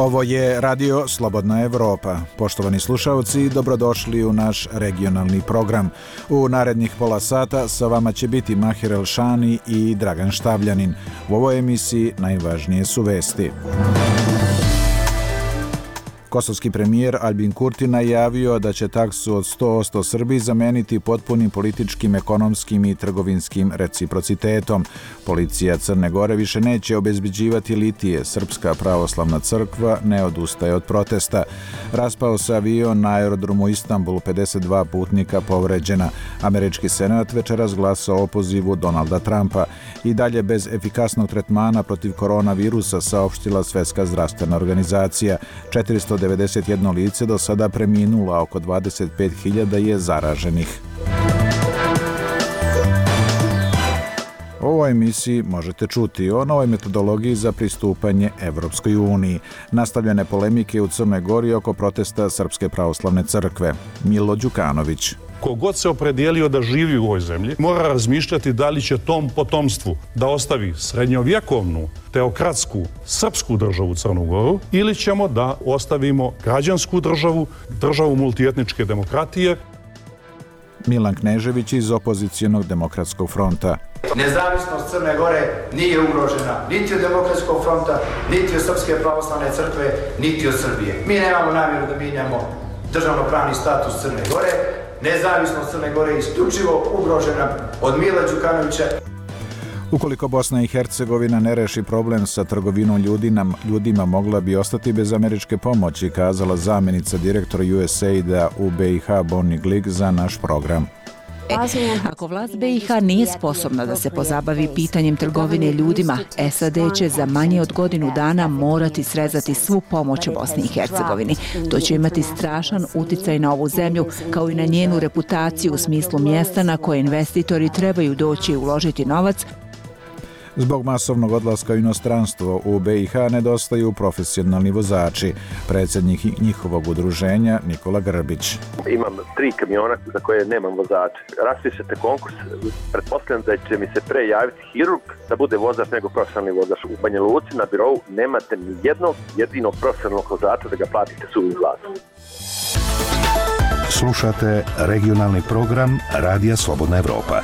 Ovo je Radio Slobodna Evropa. Poštovani slušalci, dobrodošli u naš regionalni program. U narednih pola sata sa vama će biti Mahir Elšani i Dragan Štavljanin. U ovoj emisiji najvažnije su vesti. Kosovski premijer Albin Kurti najavio da će taksu od 100% Srbiji zameniti potpunim političkim, ekonomskim i trgovinskim reciprocitetom. Policija Crne Gore više neće obezbeđivati litije. Srpska pravoslavna crkva ne odustaje od protesta. Raspao se avion na aerodromu Istanbul, 52 putnika povređena. Američki senat večeras glasa o opozivu Donalda Trumpa. I dalje bez efikasnog tretmana protiv koronavirusa, saopštila Svetska zdravstvena organizacija. 491 lice do sada preminulo, a oko 25.000 je zaraženih. U ovoj emisiji možete čuti o novoj metodologiji za pristupanje Evropskoj uniji, nastavljene polemike u Crnoj Gori oko protesta Srpske pravoslavne crkve. Milo Đukanović. Kogod se opredijelio da živi u ovoj zemlji, mora razmišljati da li će tom potomstvu da ostavi srednjovjekovnu, teokratsku, srpsku državu Crnu Goru ili ćemo da ostavimo građansku državu, državu multietničke demokratije. Milan Knežević iz Opozicijonog demokratskog fronta. Nezavisnost Crne Gore nije ugrožena niti od demokratskog fronta, niti od Srpske pravoslavne crkve, niti od Srbije. Mi nemamo namjeru da mijenjamo državnopravni status Crne Gore. Nezavisnost Crne Gore je isključivo ugrožena od Mila Đukanovića. Ukoliko Bosna i Hercegovina ne reši problem sa trgovinom ljudima mogla bi ostati bez američke pomoći, kazala zamjenica direktora USAID-a u BiH Bonnie Glick za naš program. Ako vlast BiH nije sposobna da se pozabavi pitanjem trgovine ljudima, SAD će za manje od godinu dana morati srezati svu pomoć u Bosni i Hercegovini. To će imati strašan uticaj na ovu zemlju, kao i na njenu reputaciju u smislu mjesta na koje investitori trebaju doći i uložiti novac. Zbog masovnog odlaska u inostranstvo u BiH nedostaju profesionalni vozači. Predsjednik njihovog udruženja Nikola Grbić. Imam 3 kamiona za koje nemam vozača. Raspišete konkurs, pretpostavljam da će mi se pre javiti hirurg da bude vozač nego profesionalni vozač. U Banja Luci na birovu nemate ni jednog jedinog profesionalnog vozača da ga platite suvim glasom. Slušate regionalni program Radija Slobodna Evropa.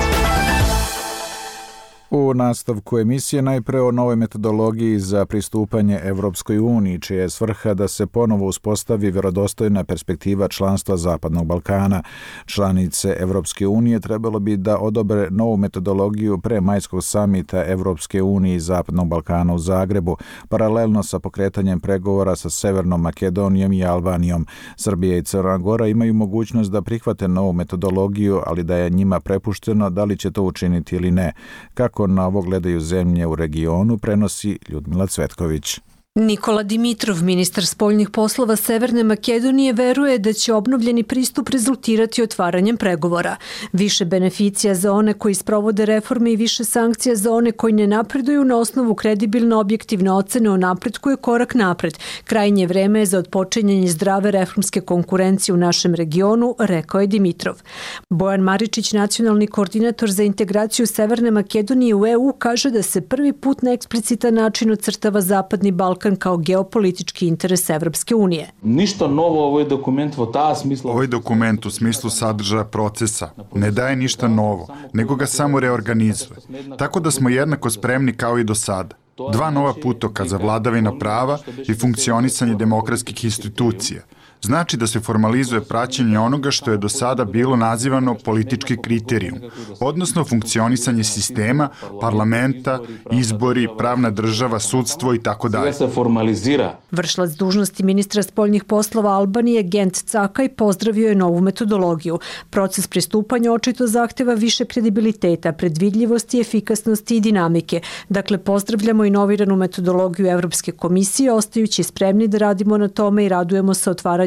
U nastavku emisije najpre o novoj metodologiji za pristupanje Evropskoj uniji, čija je svrha da se ponovo uspostavi vjerodostojna perspektiva članstva Zapadnog Balkana. Članice Evropske unije trebalo bi da odobre novu metodologiju pre majskog samita Evropske unije i Zapadnog Balkana u Zagrebu, paralelno sa pokretanjem pregovora sa Severnom Makedonijom i Albanijom. Srbija i Crna Gora imaju mogućnost da prihvate novu metodologiju, ali da je njima prepušteno da li će to učiniti ili ne. Kako na ovo gledaju zemlje u regionu, prenosi Ljudmila Cvetković. Nikola Dimitrov, ministar spoljnih poslova Severne Makedonije, veruje da će obnovljeni pristup rezultirati otvaranjem pregovora. Više beneficija za one koji sprovode reforme i više sankcija za one koji ne napreduju na osnovu kredibilno objektivne ocene o napretku je korak napred. Krajnje vreme je za otpočinjanje zdrave reformske konkurencije u našem regionu, rekao je Dimitrov. Bojan Maričić, nacionalni koordinator za integraciju Severne Makedonije u EU, kaže da se prvi put na eksplicitan način ocrtava Zapadni Balkan kao geopolitički interes Evropske unije. Ništa novo ovaj dokument u ta smislu. Ovaj dokument u smislu sadržaja procesa ne daje ništa novo, nego ga samo reorganizuje. Tako da smo jednako spremni kao i do sada. 2 nova putokaza, vladavina prava i funkcionisanje demokratskih institucija. Znači da se formalizuje praćenje onoga što je do sada bilo nazivano politički kriterijum, odnosno funkcionisanje sistema, parlamenta, izbori, pravna država, sudstvo i tako dalje. Vršilac dužnosti ministra spoljnih poslova Albanije Gent Cakaj pozdravio je novu metodologiju. Proces pristupanja očito zahteva više kredibiliteta, predvidljivosti, efikasnosti i dinamike. Dakle, pozdravljamo inoviranu metodologiju Evropske komisije, ostajući spremni da radimo na tome i radujemo se otvaranju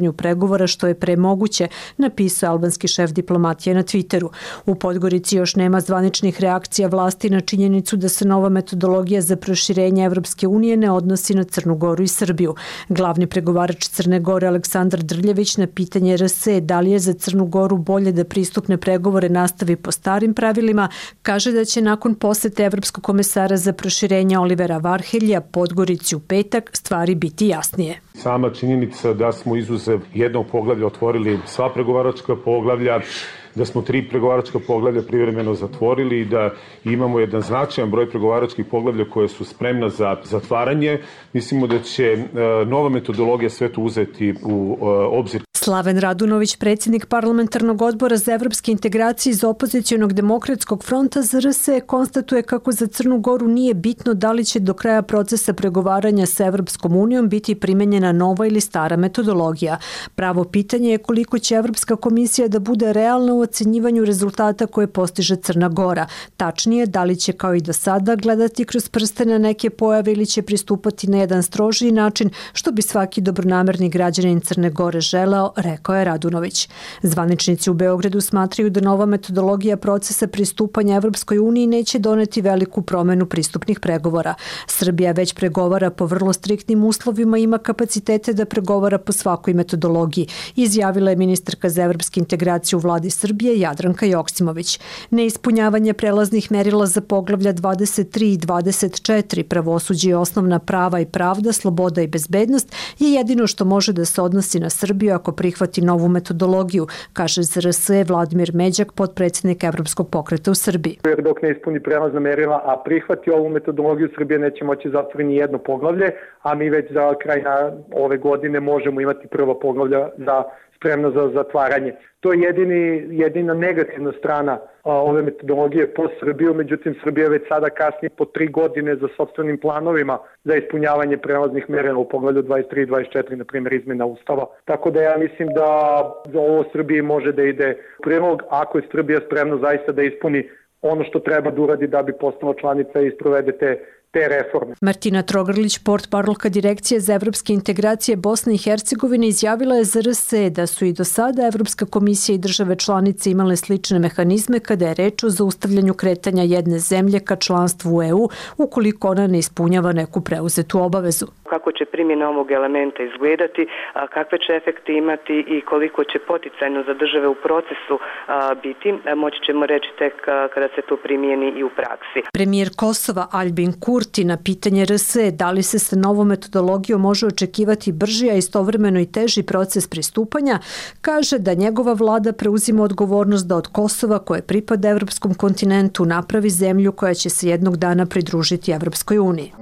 otvaranju pregovora što je pre moguće, napisao albanski šef diplomatije na Twitteru. U Podgorici još nema zvaničnih reakcija vlasti na činjenicu da se nova metodologija za proširenje Evropske unije ne odnosi na Crnu Goru i Srbiju. Glavni pregovarač Crne Gore Aleksandar Drljević na pitanje RS da li je za Crnu Goru bolje da pristupne pregovore nastavi po starim pravilima, kaže da će nakon posete Evropskog komesara za proširenje Olivera Varheljija Podgorici u petak stvari biti jasnije. Sama činjenica da smo izuzev jednog poglavlja otvorili sva pregovaračka poglavlja, da smo 3 pregovaračka poglavlja privremeno zatvorili i da imamo jedan značajan broj pregovaračkih poglavlja koje su spremna za zatvaranje. Mislimo da će nova metodologija sve to uzeti u obzir. Slaven Radunović, predsjednik parlamentarnog odbora za evropske integracije iz opozicionog demokratskog fronta za RS, konstatuje kako za Crnu Goru nije bitno da li će do kraja procesa pregovaranja sa Evropskom unijom biti primenjena nova ili stara metodologija. Pravo pitanje je koliko će Evropska komisija da bude realna u ocenjivanju rezultata koje postiže Crna Gora. Tačnije, da li će kao i do sada gledati kroz prste na neke pojave ili će pristupati na jedan strožiji način, što bi svaki dobronamerni građanin Crne Gore želeo, rekao je Radunović. Zvaničnici u Beogradu smatraju da nova metodologija procesa pristupanja Evropskoj uniji neće doneti veliku promenu pristupnih pregovora. Srbija već pregovara po vrlo striktnim uslovima i ima kapacitete da pregovara po svakoj metodologiji, izjavila je ministarka za evropske integracije u vladi Srbije Jadranka Joksimović. Neispunjavanje prelaznih merila za poglavlja 23 i 24, pravosuđe i osnovna prava i pravda, sloboda i bezbednost, je jedino što može da se odnosi na Srbiju ako prihvati novu metodologiju, kaže za RS Vladimir Međak, potpredsjednik Evropskog pokreta u Srbiji. Jer dok ne ispuni prelazna merila, a prihvati ovu metodologiju, Srbija neće moći zatvoriti ni jedno poglavlje, a mi već za kraj ove godine možemo imati prva poglavlja spremna za zatvaranje. To je jedina negativna strana ove metodologije po Srbiju, međutim Srbija već sada kasni po 3 godine za sopstvenim planovima za ispunjavanje prelaznih merila u poglavlju 23 i 24, na primjer izmjena Ustava. Tako da ja mislim da za ovo Srbiji može da ide prilog ako je Srbija spremna zaista da ispuni ono što treba da uradi da bi postala članica i sprovede te reforme. Martina Trogrlić, portparolka Direkcije za evropske integracije Bosne i Hercegovine, izjavila je za RS da su i do sada Evropska komisija i države članice imale slične mehanizme kada je reč o zaustavljanju kretanja jedne zemlje ka članstvu u EU ukoliko ona ne ispunjava neku preuzetu obavezu. Kako će primjena ovog elementa izgledati, kakve će efekte imati i koliko će poticajno za države u procesu biti, moći ćemo reći tek kada se to primijeni i u praksi. Premijer Kosova Albin Kurti na pitanje RS da li se sa novom metodologijom može očekivati brži, a istovremeno i teži proces pristupanja, kaže da njegova vlada preuzima odgovornost da od Kosova, koje pripada evropskom kontinentu, napravi zemlju koja će se jednog dana pridružiti Evropskoj uniji.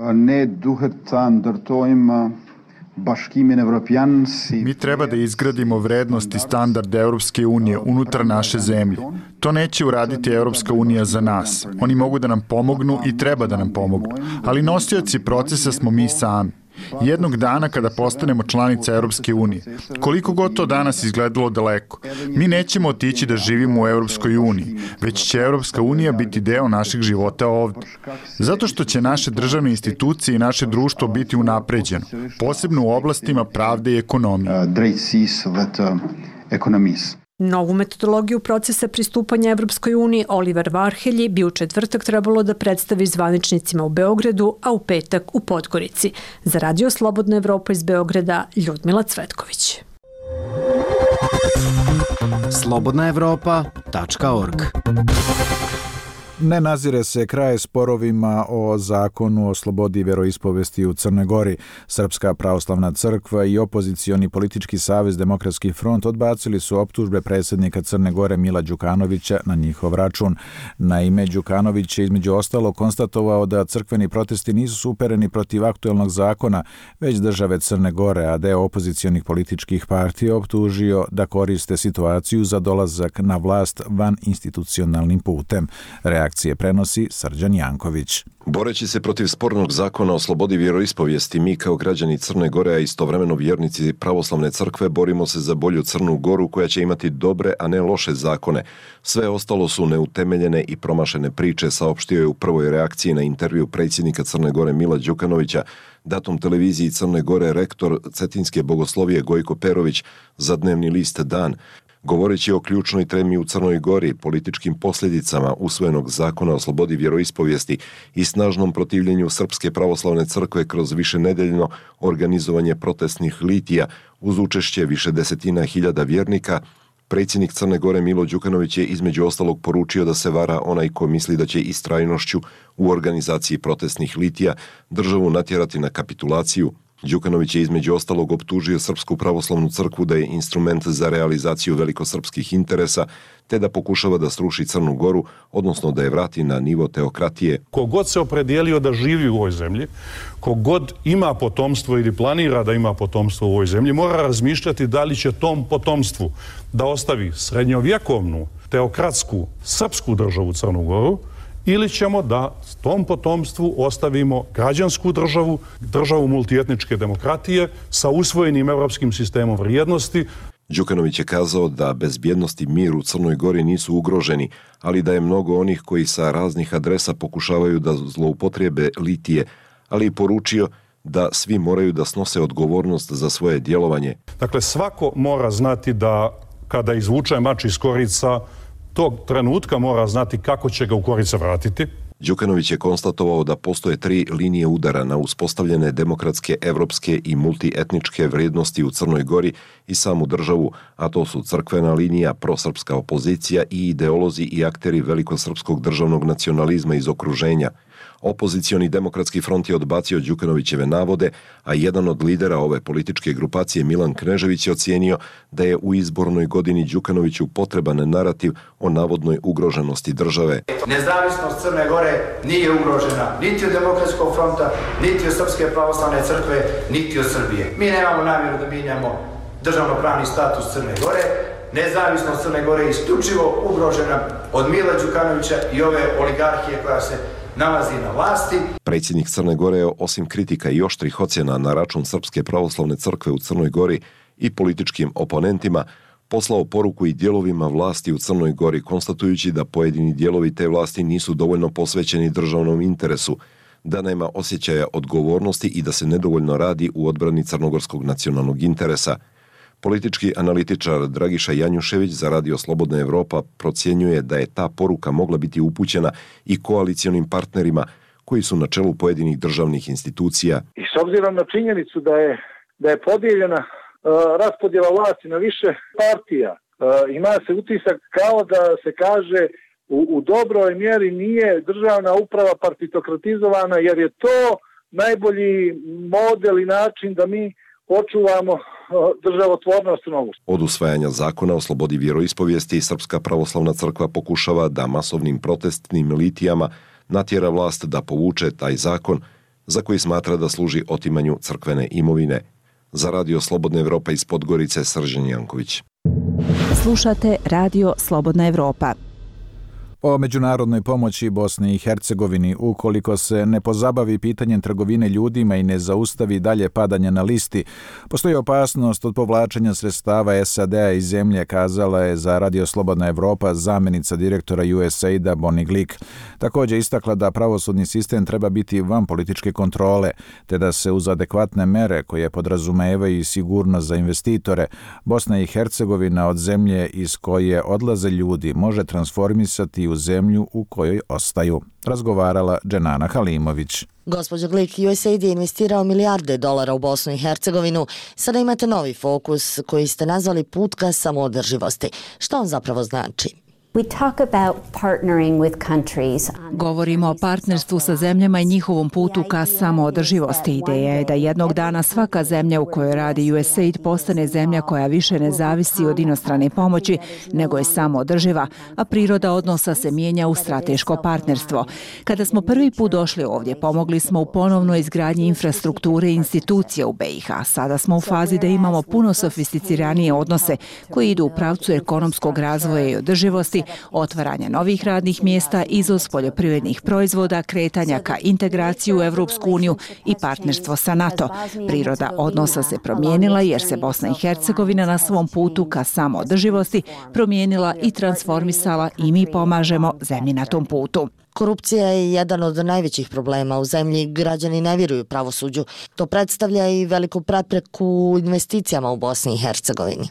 Mi treba da izgradimo vrednosti i standarde Europske unije unutar naše zemlje. To neće uraditi Europska unija za nas. Oni mogu da nam pomognu i treba da nam pomognu. Ali nosioci procesa smo mi sami. Jednog dana kada postanemo članica Europske unije, koliko god to danas izgledalo daleko, mi nećemo otići da živimo u Europskoj uniji, već će Europska unija biti deo našeg života ovdje. Zato što će naše državne institucije i naše društvo biti unapređeno, posebno u oblastima pravde i ekonomije. Novu metodologiju procesa pristupanja Evropskoj uniji Oliver Varhelji bi u četvrtak trebalo da predstavi zvaničnicima u Beogradu, a u petak u Podgorici. Za Radio Slobodna Evropa iz Beograda, Ljudmila Cvetković. slobodnaevropa.org. Ne nazire se kraj sporovima o zakonu o slobodi veroispovesti u Crnoj Gori. Srpska pravoslavna crkva i opozicioni politički savez Demokratski front odbacili su optužbe predsjednika Crne Gore Mila Đukanovića na njihov račun. Naime, Đukanović je između ostalo konstatovao da crkveni protesti nisu upereni protiv aktuelnog zakona, već države Crne Gore, a deo opozicionih političkih partija optužio da koriste situaciju za dolazak na vlast van institucionalnim putem. Reakcija reakcije prenosi Srđan Janković. Boreći se protiv spornog zakona o slobodi vjeroispovijesti, mi kao građani Crne Gore, a istovremeno vjernici pravoslavne crkve, borimo se za bolju Crnu Goru koja će imati dobre, a ne loše zakone. Sve ostalo su neutemeljene i promašene priče, saopštio je u prvoj reakciji na intervju predsjednika Crne Gore Mila Đukanovića datom televiziji Crne Gore rektor Cetinske bogoslovije Gojko Perović za dnevni list Dan. Govoreći o ključnoj temi u Crnoj Gori, političkim posljedicama usvojenog zakona o slobodi vjeroispovijesti i snažnom protivljenju Srpske pravoslavne crkve kroz višenedeljno organizovanje protestnih litija uz učešće više desetina hiljada vjernika, predsjednik Crne Gore Milo Đukanović je između ostalog poručio da se vara onaj ko misli da će istrajnošću u organizaciji protestnih litija državu natjerati na kapitulaciju. Đukanović je između ostalog optužio Srpsku pravoslavnu crkvu da je instrument za realizaciju velikosrpskih interesa, te da pokušava da sruši Crnu Goru, odnosno da je vrati na nivo teokratije. Kogod se opredijelio da živi u ovoj zemlji, kogod ima potomstvo ili planira da ima potomstvo u ovoj zemlji, mora razmišljati da li će tom potomstvu da ostavi srednjovjekovnu, teokratsku, srpsku državu Crnu Goru, ili ćemo da tom potomstvu ostavimo građansku državu, državu multietničke demokratije sa usvojenim evropskim sistemom vrijednosti. Đukanović je kazao da bezbjednost i mir u Crnoj Gori nisu ugroženi, ali da je mnogo onih koji sa raznih adresa pokušavaju da zloupotrijebe litije, ali i poručio da svi moraju da snose odgovornost za svoje djelovanje. Dakle, svako mora znati da kada izvuče mač iz korica, tog trenutka mora znati kako će ga u korice vratiti. Đukanović je konstatovao da postoje 3 linije udara na uspostavljene demokratske, evropske i multietničke vrijednosti u Crnoj Gori i samu državu, a to su crkvena linija, prosrpska opozicija i ideolozi i akteri velikosrpskog državnog nacionalizma iz okruženja. Opozicioni demokratski front je odbacio Đukanovićeve navode, a jedan od lidera ove političke grupacije, Milan Knežević, je ocijenio da je u izbornoj godini Đukanoviću potreban narativ o navodnoj ugroženosti države. Nezavisnost Crne Gore nije ugrožena niti od Demokratskog fronta, niti od Srpske pravoslavne crkve, niti od Srbije. Mi nemamo namjeru da mijenjamo državnopravni status Crne Gore. Nezavisnost Crne Gore je isključivo ugrožena od Mila Đukanovića i ove oligarhije koja se nalazi na vlasti. Predsjednik Crne Gore je osim kritika i oštrih ocjena na račun Srpske pravoslavne crkve u Crnoj Gori i političkim oponentima poslao poruku i dijelovima vlasti u Crnoj Gori, konstatujući da pojedini dijelovi te vlasti nisu dovoljno posvećeni državnom interesu, da nema osjećaja odgovornosti i da se nedovoljno radi u odbrani crnogorskog nacionalnog interesa. Politički analitičar Dragiša Janjušević za Radio Slobodna Evropa procjenjuje da je ta poruka mogla biti upućena i koalicionim partnerima koji su na čelu pojedinih državnih institucija. I s obzirom na činjenicu da je podijeljena raspodjela vlasti na više partija, ima se utisak kao da se kaže u dobroj mjeri nije državna uprava partitokratizovana, jer je to najbolji model i način da mi očuvamo državotvornost novu. Od usvajanja zakona o slobodi vjeroispovijesti Srpska pravoslavna crkva pokušava da masovnim protestnim litijama natjera vlast da povuče taj zakon za koji smatra da služi otimanju crkvene imovine. Za Radio Slobodna Evropa iz Podgorice, Srđan Janković. Slušate Radio Slobodna Evropa. O međunarodnoj pomoći Bosni i Hercegovini, ukoliko se ne pozabavi pitanjem trgovine ljudima i ne zaustavi dalje padanje na listi, postoji opasnost od povlačenja sredstava SAD-a iz zemlje, kazala je za Radio Slobodna Evropa zamjenica direktora USAID-a Bonnie Glick. Također istakla da pravosudni sistem treba biti van političke kontrole, te da se uz adekvatne mere koje podrazumevaju i sigurnost za investitore, Bosna i Hercegovina od zemlje iz koje odlaze ljudi može transformisati u zemlju u kojoj ostaju. Razgovarala Dženana Halimović. Gospođo Glick, USAID je investirao milijarde dolara u Bosnu i Hercegovinu. Sada imate novi fokus koji ste nazvali put ka samoodrživosti. Što on zapravo znači? Govorimo o partnerstvu sa zemljama i njihovom putu ka samoodrživosti. Ideja je da jednog dana svaka zemlja u kojoj radi USAID postane zemlja koja više ne zavisi od inostrane pomoći, nego je samoodrživa, a priroda odnosa se mijenja u strateško partnerstvo. Kada smo prvi put došli ovdje, pomogli smo u ponovnoj izgradnji infrastrukture i institucija u BiH. Sada smo u fazi da imamo puno sofisticiranije odnose koji idu u pravcu ekonomskog razvoja i održivosti, otvaranja novih radnih mjesta, izvoz poljoprivrednih proizvoda, kretanja ka integraciju u Evropsku uniju i partnerstvo sa NATO. Priroda odnosa se promijenila jer se Bosna i Hercegovina na svom putu ka samoodrživosti promijenila i transformisala i mi pomažemo zemlji na tom putu. Korupcija je jedan od najvećih problema u zemlji, građani ne vjeruju pravosuđu. To predstavlja i veliku prepreku investicijama u Bosni i Hercegovini.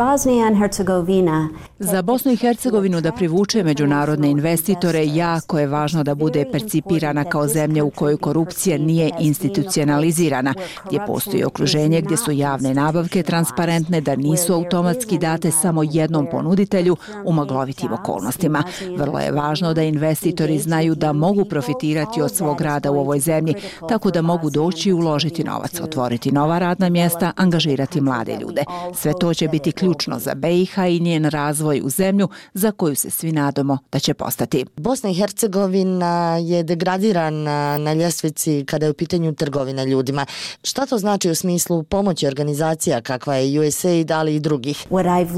Za Bosnu i Hercegovinu da privuče međunarodne investitore jako je važno da bude percipirana kao zemlja u kojoj korupcija nije institucionalizirana, gdje postoji okruženje gdje su javne nabavke transparentne, da nisu automatski date samo jednom ponuditelju u maglovitim okolnostima. Vrlo je važno da investitori znaju da mogu profitirati od svog rada u ovoj zemlji, tako da mogu doći i uložiti novac, otvoriti nova radna mjesta, angažirati mlade ljude. Sve to će biti ključno za BiH i njen razvoj u zemlju za koju se svi nadamo da će postati. Bosna i Hercegovina je degradirana na ljestvici kada je u pitanju trgovina ljudima. Šta to znači u smislu pomoći organizacija kakva je USAID, ali i drugih?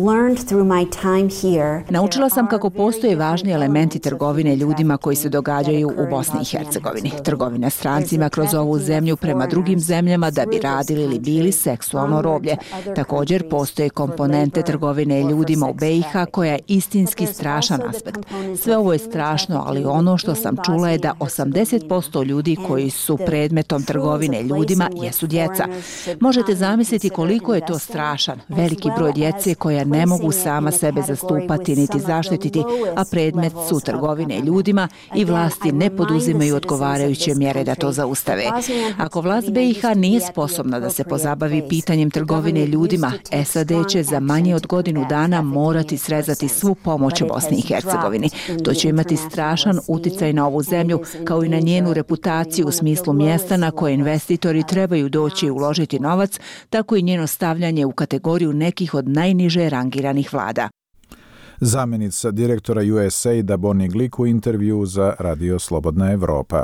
Naučila sam kako postoje važni elementi trgovine ljudima koji se događaju u Bosni i Hercegovini. Trgovina strancima kroz ovu zemlju prema drugim zemljama da bi radili ili bili seksualno roblje. Također postoje komponente trgovine ljudima u BiH koja je istinski strašan aspekt. Sve ovo je strašno, ali ono što sam čula je da 80% ljudi koji su predmetom trgovine ljudima jesu djeca. Možete zamisliti koliko je to strašan, veliki broj djece koja ne mogu sama sebe zastupati niti zaštititi, a predmet su trgovine ljudima i vlasti ne poduzimaju odgovarajuće mjere da to zaustave. Ako vlast BiH nije sposobna da se pozabavi pitanjem trgovine ljudima, SAD će za manje od godinu dana morati srezati svu pomoć u Bosni i Hercegovini. To će imati strašan uticaj na ovu zemlju, kao i na njenu reputaciju u smislu mjesta na koje investitori trebaju doći i uložiti novac, tako i njeno stavljanje u kategoriju nekih od najniže rangiranih vlada. Zamjenica direktora USAID-a Bonnie Glick u intervju za Radio Slobodna Evropa.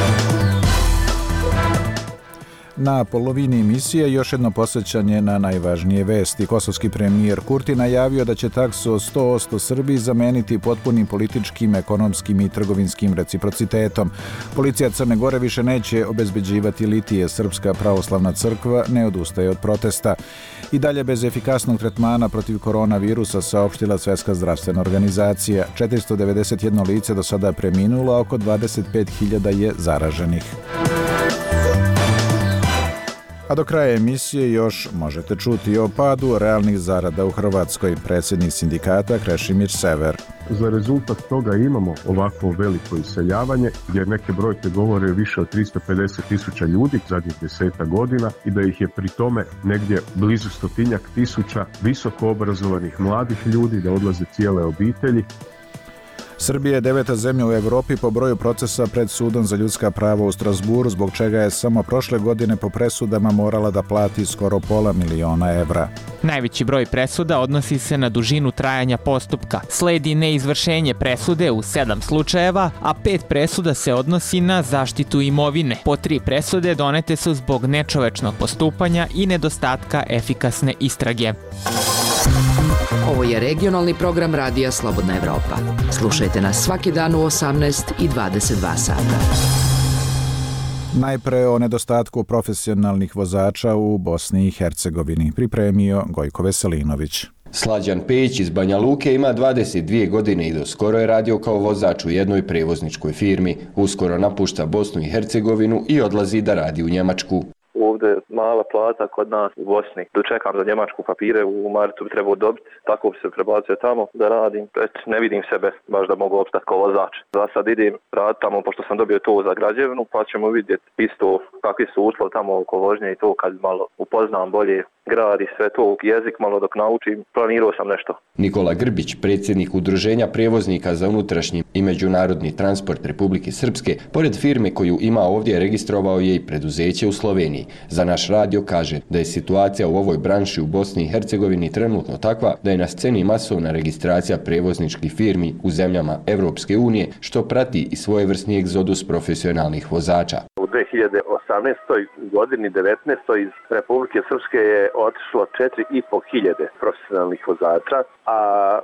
Na polovini emisije još jedno posjećanje na najvažnije vesti. Kosovski premijer Kurti najavio da će taksu od 100% Srbiji zameniti potpunim političkim, ekonomskim i trgovinskim reciprocitetom. Policija Crne Gore više neće obezbeđivati litije. Srpska pravoslavna crkva ne odustaje od protesta. I dalje bez efikasnog tretmana protiv koronavirusa, saopštila Svjetska zdravstvena organizacija. 491 lice do sada preminulo, a oko 25.000 je zaraženih. A do kraja emisije još možete čuti o padu realnih zarada u Hrvatskoj. Predsjednik sindikata Krešimir Sever. Za rezultat toga imamo ovako veliko iseljavanje, jer neke brojke govore više od 350.000 ljudi zadnjih 10 godina i da ih je pri tome negdje blizu 100.000 visoko obrazovanih mladih ljudi, da odlaze cijele obitelji. Srbija je 9. zemlja u Evropi po broju procesa pred sudom za ljudska prava u Strasburu, zbog čega je samo prošle godine po presudama morala da plati skoro $500.000 evra. Najveći broj presuda odnosi se na dužinu trajanja postupka. Sledi neizvršenje presude u 7 slučajeva, a 5 presuda se odnosi na zaštitu imovine. Po 3 presude donete su zbog nečovečnog postupanja i nedostatka efikasne istrage. Ovo je regionalni program Radija Slobodna Evropa. Slušajte nas svaki dan u 18 i 22 sata. Najpre o nedostatku profesionalnih vozača u Bosni i Hercegovini pripremio Gojko Veselinović. Slađan Pejić iz Banja Luke ima 22 godine i doskoro je radio kao vozač u jednoj prevozničkoj firmi. Uskoro napušta Bosnu i Hercegovinu i odlazi da radi u Njemačku. Ovdje mala plata kod nas u Bosni. Dočekam za njemačku papire, u martu bi trebao dobiti. Tako bi se prebacio tamo da radim. Ne vidim sebe baš da mogu opstati kao vozač. Za sad idem raditi tamo pošto sam dobio to za građevinu, pa ćemo vidjeti isto kakvi su uslovi tamo oko vožnje i to kad malo upoznam bolje grad i sve to, jezik malo dok naučim, planirao sam nešto. Nikola Grbić, predsjednik Udruženja prijevoznika za unutrašnji i međunarodni transport Republike Srpske, pored firme koju ima ovdje, registrovao je i preduzeće u Sloveniji. Za naš radio kaže da je situacija u ovoj branši u Bosni i Hercegovini trenutno takva da je na sceni masovna registracija prijevozničkih firmi u zemljama Evropske unije, što prati i svojevrsni egzodus profesionalnih vozača. U 2018. godini 19. iz Republike Srpske je otišlo 4.500 profesionalnih vozača, a u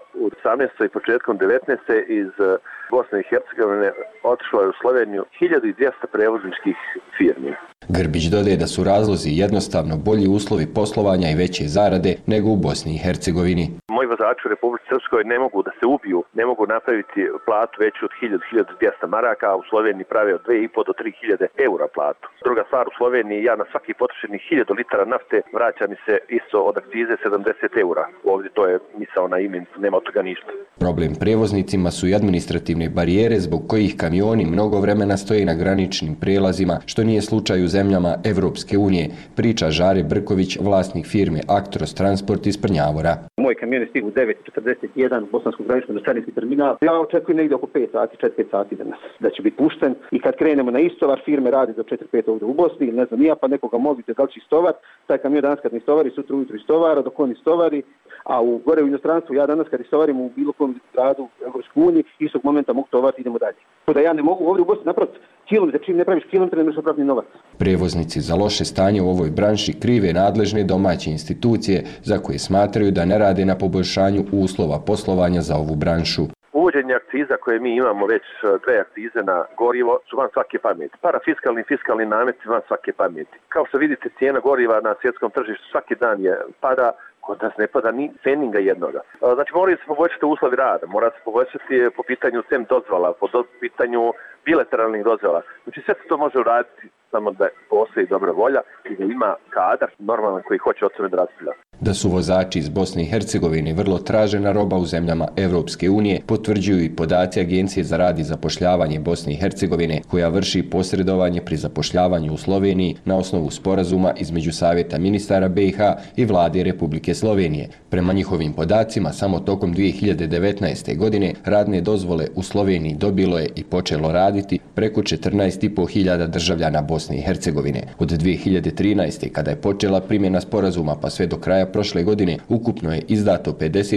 18. i početkom 19. iz Bosne i Hercegovine otišlo je u Sloveniju 1200 prevozničkih firmi. Grbić dodaje da su razlozi jednostavno bolji uslovi poslovanja i veće zarade nego u Bosni i Hercegovini. Moji vozači u Republici Srpskoj ne mogu da se ubiju, ne mogu napraviti platu veću od 1000-1200 maraka, a u Sloveniji prave od 2.500 do 3.000 eura platu. Druga stvar, u Sloveniji ja na svaki potrošeni 1000 litara nafte vraća mi se isto od akcize 70 eura. Ovdje to je misaona imenica, nema od toga ništa. Problem prevoznicima su i administrativne barijere zbog kojih kamioni mnogo vremena stoje na graničnim prijelazima, što nije slučaj u zemljama Evropske unije, priča Žare Brković, vlasnik firme Actros Transport iz Prnjavora. Moj kamion je stigao u 9:41 u Bosanskog graničnog carinski terminal. Ja očekujem negdje oko 5 sati, 4-5 sati danas da će biti pušten i kad krenemo na istovar, firme radi do 4-5 ovdje u Bosni, ne znam ja, pa nekoga molite da li će istovar, taj kamion danas kad ne istovari, sutra ujutro istovara, dok on istovari, a gore u inostranstvu ja danas kad istovarim u bilo kom gradu u Evropskoj uniji, istog momenta mogu tovariti, idemo dalje. Da ja ne mogu ovdje u Bosni napraviti kilometar, čim ne praviš kilometar, ne možeš napraviti novac. Prevoznici za loše stanje u ovoj branši krive nadležne domaće institucije za koje smatraju da ne rade na poboljšanju uslova poslovanja za ovu branšu. Uvođenje akciza koje mi imamo već 2 akcize na gorivo su van svake pameti. Parafiskalni i fiskalni nameti van svake pameti. Kao što vidite, cijena goriva na svjetskom tržištu svaki dan je pada, kod nas ne pada ni feninga jednoga. Znači moraju se poboljšati uslovi rada, mora se poboljšati po pitanju SEM dozvola, po pitanju bilateralnih dozvola. Znači sve se to može uraditi samo da postoji dobra volja i da ima kadar normalan koji hoće o tome da raspravlja. Da su vozači iz Bosne i Hercegovine vrlo tražena roba u zemljama Evropske unije, potvrđuju i podaci Agencije za rad i zapošljavanje Bosne i Hercegovine, koja vrši posredovanje pri zapošljavanju u Sloveniji na osnovu sporazuma između Savjeta ministara BiH i Vlade Republike Slovenije. Prema njihovim podacima, samo tokom 2019. godine radne dozvole u Sloveniji dobilo je i počelo raditi preko 14.500 državljana Bosne i Hercegovine. Od 2013. kada je počela primjena sporazuma pa sve do kraja prošle godine, ukupno je izdato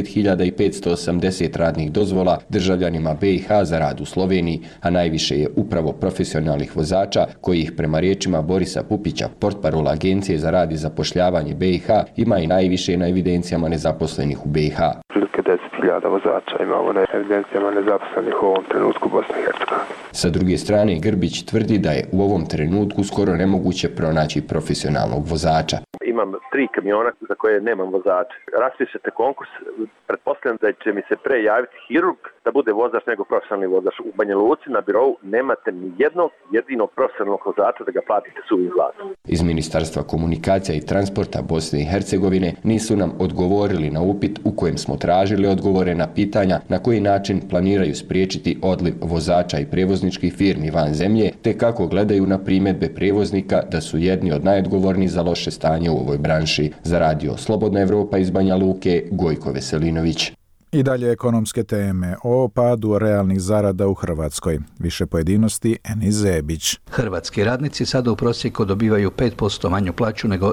50.580 radnih dozvola državljanima BiH za rad u Sloveniji, a najviše je upravo profesionalnih vozača, kojih prema riječima Borisa Pupića, portparola Agencije za rad i zapošljavanje BiH, ima i najviše na evidencijama nezaposlenih u BiH. Prilike 10.000 vozača imamo na evidencijama nezaposlenih u ovom trenutku u Bosni i Hercegovini. Sa druge strane, Grbić tvrdi da je u ovom trenutku skoro nemoguće pronaći profesionalnog vozača. Imam 3 kamiona za koje nemam vozača. Raspišete konkurs, pretpostavljam da će mi se pre javiti hirurg da bude vozač nego profesionalni vozač. U Banja Luci na birovu nemate ni jednog jedinog profesionalnog vozača da ga platite suvim zlatom. Iz Ministarstva komunikacija i transporta Bosne i Hercegovine nisu nam odgovorili na upit u kojem smo tražili odgovore na pitanja na koji način planiraju spriječiti odliv vozača i prevozničkih firmi van zemlje, te kako gledaju na primjedbe prevoznika da su jedni od najodgovornijih za loše stanje u ovoj branši. Za radio Slobodna Evropa iz Banja Luke, Gojko Veselinović. I dalje ekonomske teme o padu realnih zarada u Hrvatskoj. Više pojedinosti Enis Zebić. Hrvatski radnici sada u prosjeku dobivaju 5% manju plaću nego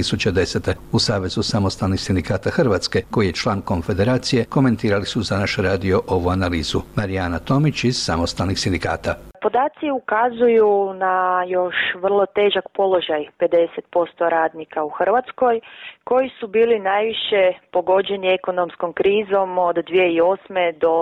2010. U Savezu samostalnih sindikata Hrvatske, koji je član konfederacije, komentirali su za naš radio ovu analizu. Marijana Tomić iz samostalnih sindikata. Podaci ukazuju na još vrlo težak položaj 50% radnika u Hrvatskoj, koji su bili najviše pogođeni ekonomskom krizom od 2008. do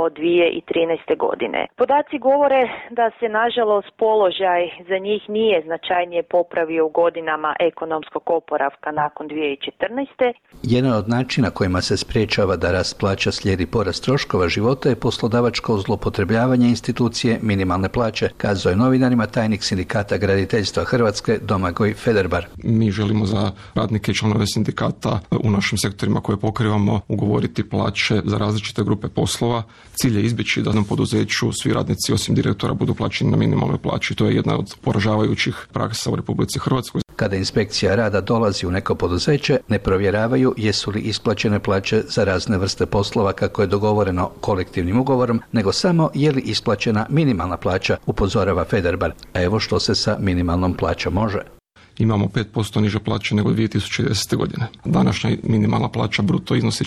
2013. godine. Podaci govore da se nažalost položaj za njih nije značajnije popravio u godinama ekonomskog oporavka nakon 2014. Jedan od načina kojima se sprječava da rast plaća slijedi porast troškova života je poslodavačko zloupotrebljavanje institucije minimalne plaće, kazao je novinarima tajnik sindikata graditeljstva Hrvatske Domagoj Federbar. Mi želimo za radnike i članove sindikata u našim sektorima koje pokrivamo ugovoriti plaće za različite grupe poslova. Cilj je izbjeći da nam poduzeću svi radnici osim direktora budu plaćeni na minimalnoj plaći. To je jedna od poražavajućih praksa u Republici Hrvatskoj. Kada inspekcija rada dolazi u neko poduzeće, ne provjeravaju jesu li isplaćene plaće za razne vrste poslova kako je dogovoreno kolektivnim ugovorom, nego samo je li isplaćena minimalna plaća, upozorava Federbar. A evo što se sa minimalnom plaćom može. Imamo 5% niže plaće nego 2010. godine. Današnja minimalna plaća bruto iznosi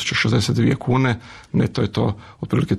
4062 kune, neto je to otprilike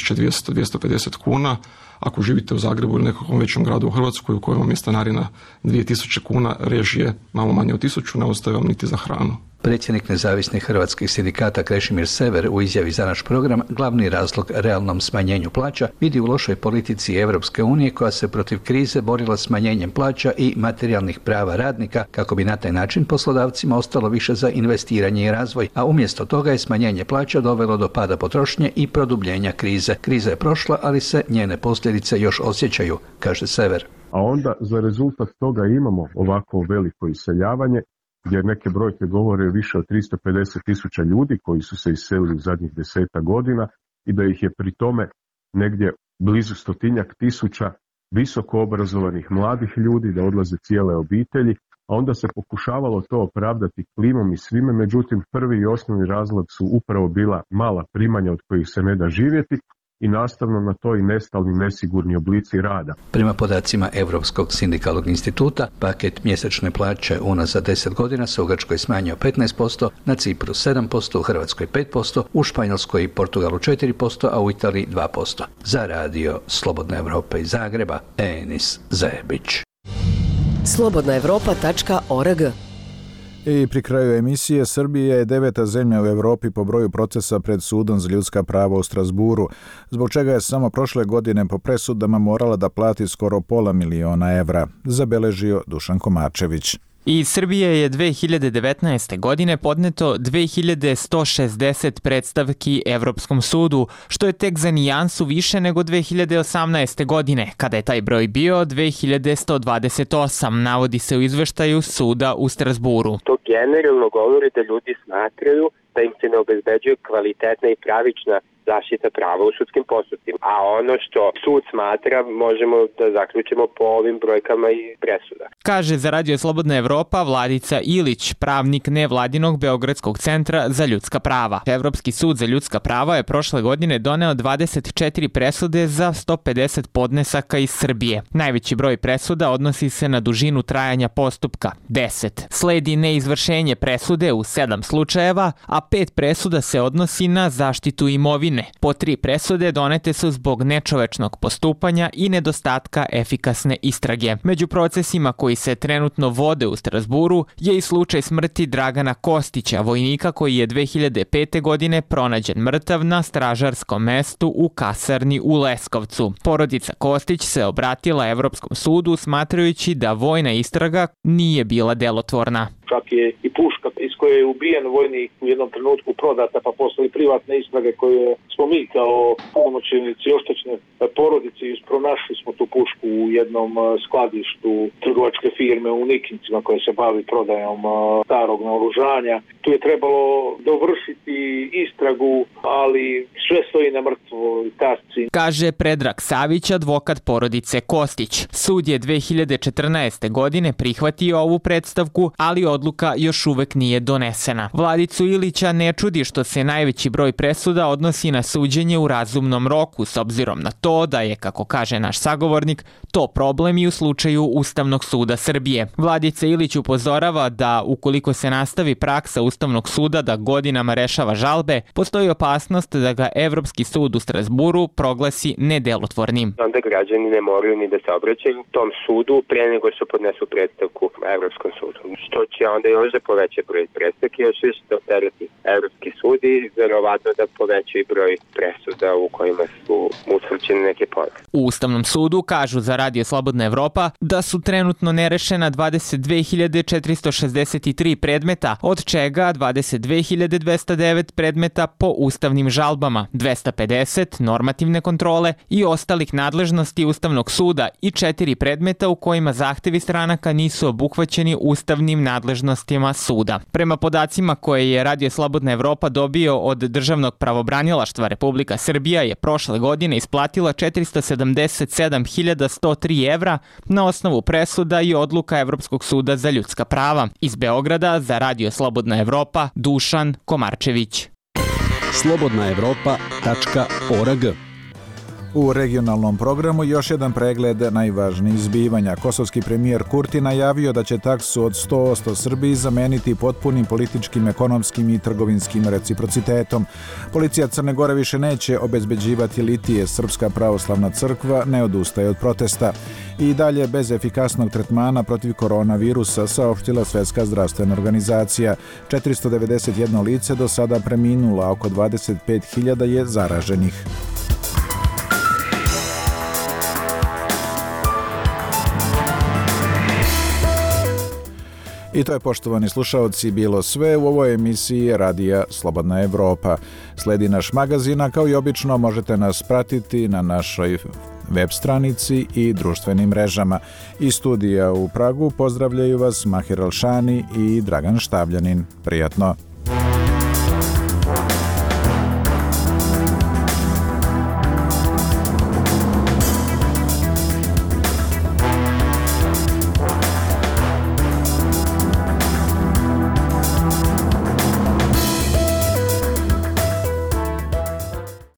3200-250 kuna. Ako živite u Zagrebu ili nekakvom većem gradu u Hrvatskoj u kojem vam je stanarina 2000 kuna, režije malo manje od 1000, ne ostaje vam niti za hranu. Predsjednik nezavisnih hrvatskih sindikata Krešimir Sever u izjavi za naš program glavni razlog realnom smanjenju plaća vidi u lošoj politici Europske unije koja se protiv krize borila smanjenjem plaća i materijalnih prava radnika kako bi na taj način poslodavcima ostalo više za investiranje i razvoj, a umjesto toga je smanjenje plaća dovelo do pada potrošnje i produbljenja krize. Kriza je prošla, ali se njene posljedice još osjećaju, kaže Sever. A onda za rezultat toga imamo ovako veliko iseljavanje, jer neke brojke govore više od 350.000 ljudi koji su se iselili u zadnjih 10 godina i da ih je pri tome negdje blizu 100.000 visoko obrazovanih mladih ljudi, da odlaze cijele obitelji, a onda se pokušavalo to opravdati klimom i svime, međutim prvi i osnovni razlog su upravo bila mala primanja od kojih se ne da živjeti i nastavno na to i nestalni nesigurni oblici rada. Prema podacima Europskog sindikalnog instituta, paket mjesečne plaće unazad 10 godina se u Grčkoj smanjio 15%, na Cipru 7%, u Hrvatskoj 5%, u Španjolskoj i Portugalu 4%, a u Italiji 2%. Za radio Slobodna Evropa iz Zagreba, Enis Zebić. slobodnaevropa.org. I pri kraju emisije, Srbija je 9. zemlja u Evropi po broju procesa pred sudom za ljudska prava u Strasburu, zbog čega je samo prošle godine po presudama morala da plati skoro $500.000 evra, zabeležio Dušan Komarčević. Iz Srbije je 2019. godine podneto 2160 predstavki Evropskom sudu, što je tek za nijansu više nego 2018. godine, kada je taj broj bio 2128, navodi se u izveštaju suda u Strasburu. To generalno govori da ljudi smatraju da im se ne obezbeđuje kvalitetna i pravična zaštita prava u sudskim postupcima. A ono što sud smatra možemo da zaključimo po ovim brojkama i presuda. Kaže za Radio Slobodna Evropa Vladica Ilić, pravnik nevladinog Beogradskog centra za ljudska prava. Evropski sud za ljudska prava je prošle godine doneo 24 presude za 150 podnesaka iz Srbije. Najveći broj presuda odnosi se na dužinu trajanja postupka, 10. Sledi neizvršenje presude u 7 slučajeva, a 5 presuda se odnosi na zaštitu imovine. Po 3 presude donete su zbog nečovečnog postupanja i nedostatka efikasne istrage. Među procesima koji se trenutno vode u Strasburu je i slučaj smrti Dragana Kostića, vojnika koji je 2005. godine pronađen mrtav na stražarskom mestu u kasarni u Leskovcu. Porodica Kostić se obratila Evropskom sudu smatrajući da vojna istraga nije bila delotvorna. Čak je i puška iz koje je ubijen vojnik u jednom trenutku prodata, pa poslali privatne istrage koje smo mi kao punomoćnici oštećene porodice pronašli smo tu pušku u jednom skladištu trgovačke firme u Nikincima koja se bavi prodajom starog naoružanja. Tu je trebalo dovršiti istragu, ali sve stoji na mrtvoj tasci. Kaže Predrag Savić, advokat porodice Kostić. Sud je 2014. godine prihvatio ovu predstavku, ali odluka još uvek nije donesena. Vladicu Ilića ne čudi što se najveći broj presuda odnosi na suđenje u razumnom roku, s obzirom na to da je, kako kaže naš sagovornik, to problem i u slučaju Ustavnog suda Srbije. Vladica Ilić upozorava da ukoliko se nastavi praksa Ustavnog suda da godinama rešava žalbe, postoji opasnost da ga Evropski sud u Strasburu proglasi nedelotvornim. Onda građani ne moraju ni da se obraćaju tom sudu pre nego što podnesu predstavku Evropskom sudu. Što će onda još da poveća broj predstavki, još više da opterati Evropski sud i verovatno da poveća i broj presuda u kojima su utvrđene neke povrede. U Ustavnom sudu kažu za Radio Slobodna Evropa da su trenutno nerešena 22.463 predmeta, od čega 22.209 predmeta po ustavnim žalbama, 250 normativne kontrole i ostalih nadležnosti Ustavnog suda i 4 predmeta u kojima zahtevi stranaka nisu obuhvaćeni ustavnim nadležnostima suda. Prema podacima koje je Radio Slobodna Evropa dobio od Državnog pravobranilaštva, Republika Srbija je prošle godine isplatila 477.103 evra na osnovu presuda i odluka Evropskog suda za ljudska prava. Iz Beograda za Radio Slobodna Evropa, Dušan Komarčević. slobodnaevropa.org. U regionalnom programu još jedan pregled najvažnijih zbivanja. Kosovski premijer Kurti najavio da će taksu od 100% Srbiji zameniti potpunim političkim, ekonomskim i trgovinskim reciprocitetom. Policija Crne Gore više neće obezbeđivati litije. Srpska pravoslavna crkva ne odustaje od protesta. I dalje bez efikasnog tretmana protiv koronavirusa, saopštila Svetska zdravstvena organizacija. 491 lice do sada preminula, oko 25.000 je zaraženih. I to je, poštovani slušaoci, bilo sve u ovoj emisiji Radija Slobodna Evropa. Sledi naš magazin, a kao i obično možete nas pratiti na našoj web stranici i društvenim mrežama. Iz studija u Pragu pozdravljaju vas Mahir Alšani i Dragan Štavljanin. Prijatno!